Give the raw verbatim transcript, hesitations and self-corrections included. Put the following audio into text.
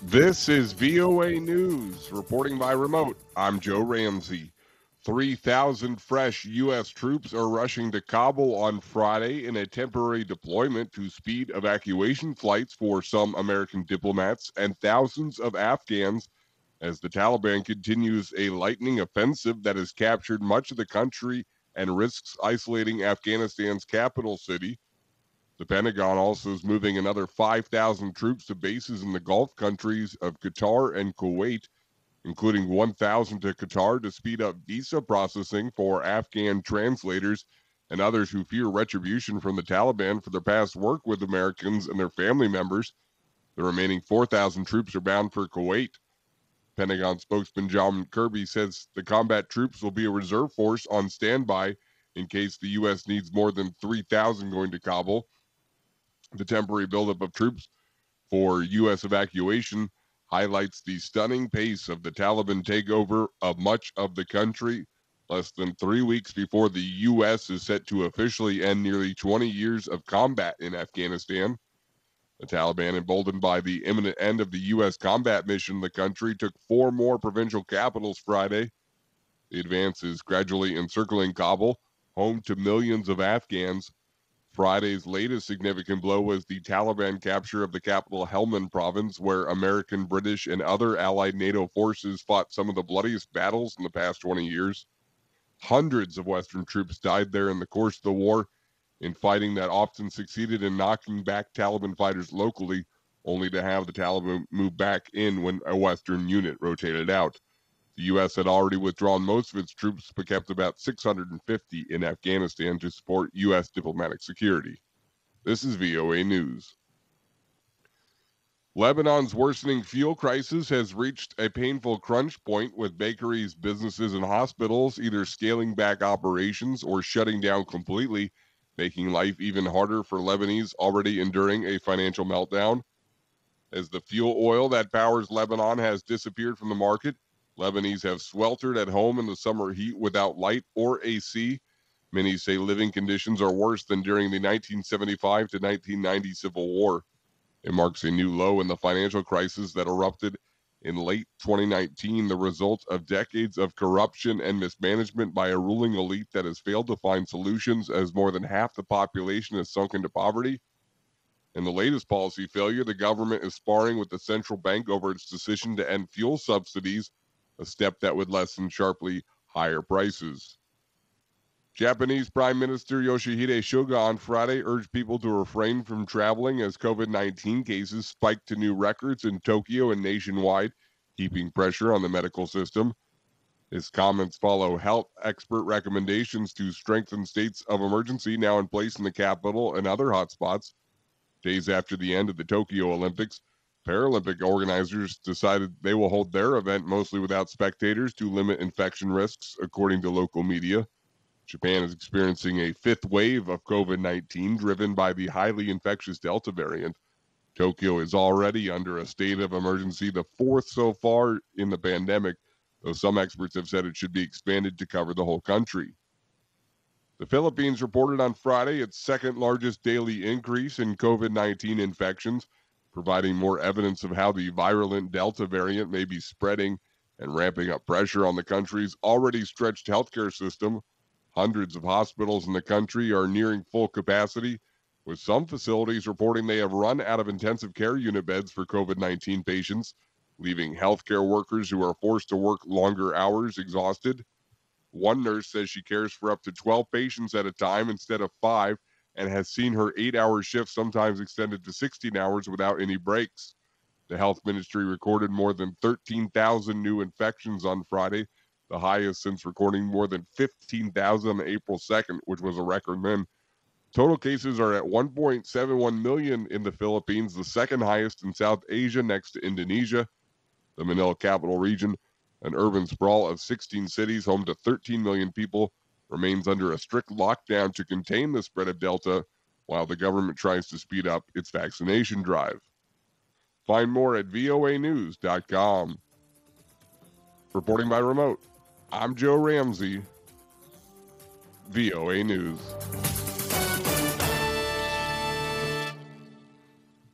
This is V O A News, reporting by remote. I'm Joe Ramsey. three thousand fresh U S troops are rushing to Kabul on Friday in a temporary deployment to speed evacuation flights for some American diplomats and thousands of Afghans as the Taliban continues a lightning offensive that has captured much of the country and risks isolating Afghanistan's capital city. The Pentagon also is moving another five thousand troops to bases in the Gulf countries of Qatar and Kuwait, including one thousand to Qatar to speed up visa processing for Afghan translators and others who fear retribution from the Taliban for their past work with Americans and their family members. The remaining four thousand troops are bound for Kuwait. Pentagon spokesman John Kirby says the combat troops will be a reserve force on standby in case the U S needs more than three thousand going to Kabul. The temporary buildup of troops for U S evacuation highlights the stunning pace of the Taliban takeover of much of the country, less than three weeks before the U S is set to officially end nearly twenty years of combat in Afghanistan. The Taliban, emboldened by the imminent end of the U S combat mission in the country, took four more provincial capitals Friday. The advance is gradually encircling Kabul, home to millions of Afghans. Friday's latest significant blow was the Taliban capture of the capital Helmand province, where American, British, and other allied NATO forces fought some of the bloodiest battles in the past twenty years. Hundreds of Western troops died there in the course of the war, in fighting that often succeeded in knocking back Taliban fighters locally, only to have the Taliban move back in when a Western unit rotated out. The U S had already withdrawn most of its troops, but kept about six hundred fifty in Afghanistan to support U S diplomatic security. This is V O A News. Lebanon's worsening fuel crisis has reached a painful crunch point, with bakeries, businesses, and hospitals either scaling back operations or shutting down completely, making life even harder for Lebanese already enduring a financial meltdown. As the fuel oil that powers Lebanon has disappeared from the market, Lebanese have sweltered at home in the summer heat without light or A C. Many say living conditions are worse than during the nineteen seventy-five to nineteen ninety Civil War. It marks a new low in the financial crisis that erupted in late twenty nineteen, the result of decades of corruption and mismanagement by a ruling elite that has failed to find solutions as more than half the population has sunk into poverty. In the latest policy failure, the government is sparring with the central bank over its decision to end fuel subsidies, a step that would lessen sharply higher prices. Japanese Prime Minister Yoshihide Suga on Friday urged people to refrain from traveling as COVID nineteen cases spiked to new records in Tokyo and nationwide, keeping pressure on the medical system. His comments follow health expert recommendations to strengthen states of emergency now in place in the capital and other hotspots. Days after the end of the Tokyo Olympics, Paralympic organizers decided they will hold their event mostly without spectators to limit infection risks, according to local media. Japan is experiencing a fifth wave of COVID nineteen driven by the highly infectious Delta variant. Tokyo is already under a state of emergency, the fourth so far in the pandemic, though some experts have said it should be expanded to cover the whole country. The Philippines reported on Friday its second largest daily increase in COVID nineteen infections, providing more evidence of how the virulent Delta variant may be spreading and ramping up pressure on the country's already stretched healthcare system. Hundreds of hospitals in the country are nearing full capacity, with some facilities reporting they have run out of intensive care unit beds for COVID nineteen patients, leaving healthcare workers who are forced to work longer hours exhausted. One nurse says she cares for up to twelve patients at a time instead of five, and has seen her eight-hour shift sometimes extended to sixteen hours without any breaks. The health ministry recorded more than thirteen thousand new infections on Friday, the highest since recording more than fifteen thousand on April second, which was a record then. Total cases are at one point seven one million in the Philippines, the second highest in South Asia next to Indonesia. The Manila Capital Region, an urban sprawl of sixteen cities home to thirteen million people, remains under a strict lockdown to contain the spread of Delta, while the government tries to speed up its vaccination drive. Find more at V O A news dot com. Reporting by remote, I'm Joe Ramsey, V O A News.